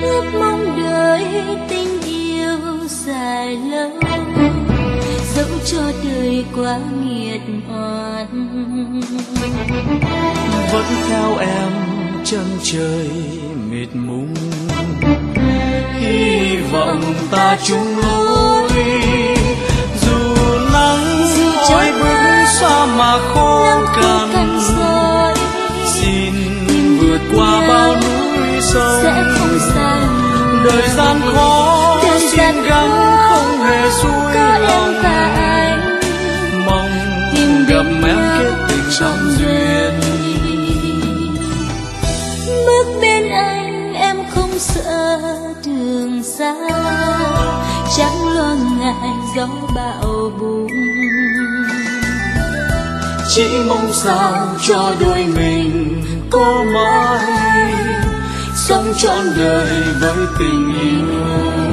ước mong đời tình yêu dài lâu, dẫu cho đời quá nghiệt oan. Vẫn theo em chân trời mịt mùng, hy vọng ta chung lối. Dù nắng oi bức xa mà khó khăn, xin vượt qua bao núi sông. Sẽ không xa đời gian khó xin gắng không hề xuôi lòng. Mong gặp em kết tình trong duyên. Bước bên anh em không sợ đường xa, chẳng lo ngại gió bão bùng. Chỉ mong sao cho đôi mình có mãi sống trọn đời với tình yêu.